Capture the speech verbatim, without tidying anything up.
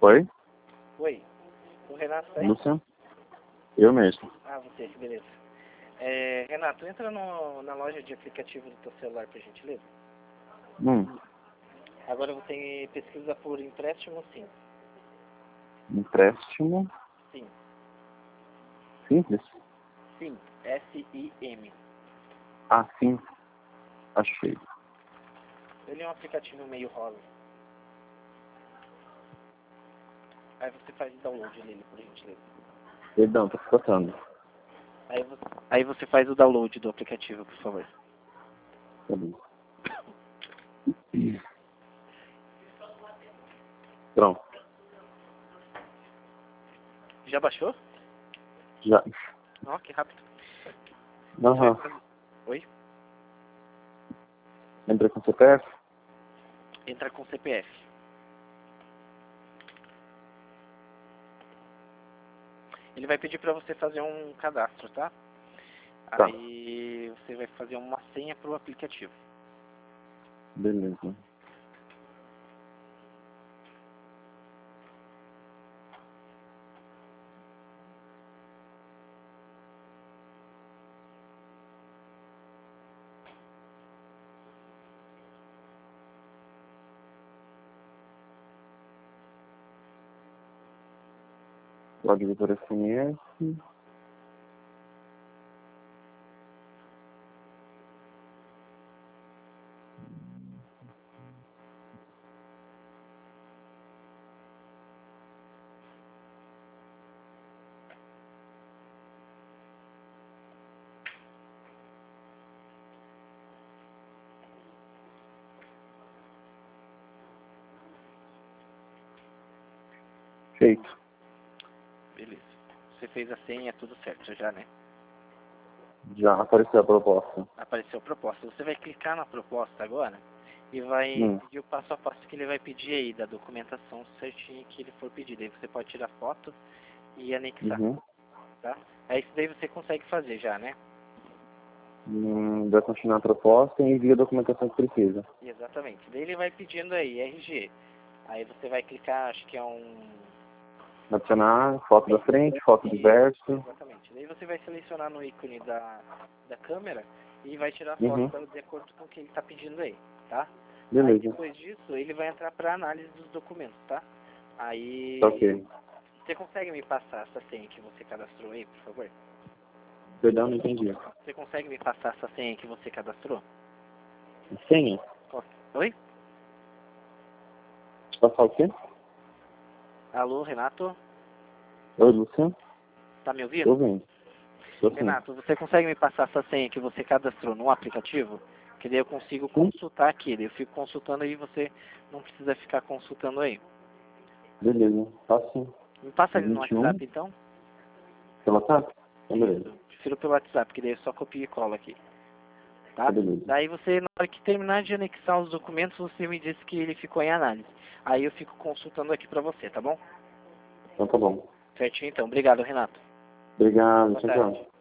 Oi? Oi. O Renato tá aí? Lúcia? Eu mesmo. Ah, você, beleza. É, Renato, entra no, na loja de aplicativo do teu celular, por gentileza. Hum. Agora você pesquisa por empréstimo sim. Empréstimo Sim. simples? Sim. S I M. Ah, sim. Achei. Ele é um aplicativo meio rosa. Aí você faz o download nele, por gentileza. Perdão, tô escutando. Aí você, aí você faz o download do aplicativo, por favor. Tá bom. Pronto. Já baixou? Já. Ó, que rápido. Aham. Você vai fazer- Oi? Entra com C P F? Entra com C P F. Ele vai pedir para você fazer um cadastro, tá? Tá. Aí você vai fazer uma senha pro aplicativo. Beleza. Código por S M S. Feito. Beleza. Você fez a senha, tudo certo já, né? Já apareceu a proposta. Apareceu a proposta. Você vai clicar na proposta agora e vai Hum. pedir o passo a passo que ele vai pedir aí, da documentação certinha que ele for pedir. Aí você pode tirar foto e anexar, Uhum. tá? Aí isso daí você consegue fazer já, né? Hum, vai continuar a proposta e envia a documentação que precisa. Exatamente. Daí ele vai pedindo aí, R G. Aí você vai clicar, acho que é um... Adicionar foto da frente, foto do verso. Exatamente. Daí você vai selecionar no ícone da, da câmera e vai tirar a Uhum. foto de acordo com o que ele está pedindo aí, tá? Aí Beleza. depois disso, ele vai entrar para análise dos documentos, tá? Aí, Tá ok. você consegue me passar essa senha que você cadastrou aí, por favor? Perdão, não entendi. Você consegue me passar essa senha que você cadastrou? Senha? Qual- Oi? Passar o quê? Alô, Renato? Oi, Luciano? Tá me Tô ouvindo? ouvindo. Tô sim. Renato, você consegue me passar essa senha que você cadastrou no aplicativo? Que daí eu consigo Sim. consultar aqui. Daí eu fico consultando e você não precisa ficar consultando aí. Beleza. Passo sim. Me passa ali no vinte e um. WhatsApp então? Pelo WhatsApp? Então, beleza. Isso. Prefiro pelo WhatsApp, que daí eu só copio e colo aqui. Tá? Tá beleza. Daí você, na hora que terminar de anexar os documentos, você me disse que ele ficou em análise. Aí eu fico consultando aqui pra você, tá bom? Então tá bom. Certinho então. Obrigado, Renato. Obrigado. Boa Tchau, tarde. tchau.